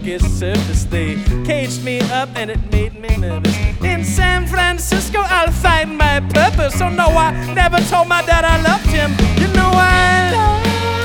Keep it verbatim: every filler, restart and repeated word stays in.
Turkish surface. They caged me up and it made me nervous. In San Francisco, I'll find my purpose. So no, I never told my dad I loved him. You know I love